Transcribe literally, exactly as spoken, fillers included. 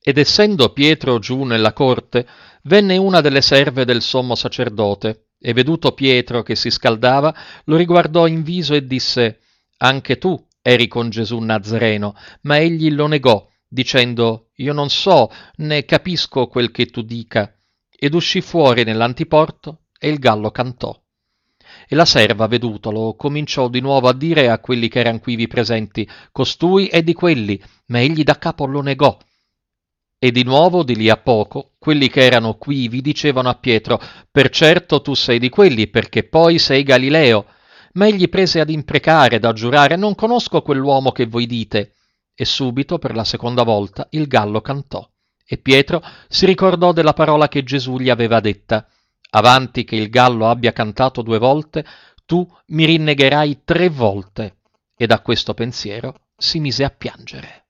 Ed essendo Pietro giù nella corte, venne una delle serve del sommo sacerdote, e veduto Pietro che si scaldava, lo riguardò in viso e disse: Anche tu eri con Gesù Nazareno. Ma egli lo negò, dicendo: Io non so né capisco quel che tu dica. Ed uscì fuori nell'antiporto, e il gallo cantò. E la serva, vedutolo, cominciò di nuovo a dire a quelli che eran quivi presenti: Costui è di quelli. Ma egli da capo lo negò. E di nuovo, di lì a poco, quelli che erano quivi dicevano a Pietro: Per certo tu sei di quelli, perché poi sei Galileo. Ma egli prese ad imprecare, ad giurare: Non conosco quell'uomo che voi dite. E subito, per la seconda volta, il gallo cantò. E Pietro si ricordò della parola che Gesù gli aveva detta: Avanti che il gallo abbia cantato due volte, tu mi rinnegherai tre volte. E da questo pensiero si mise a piangere.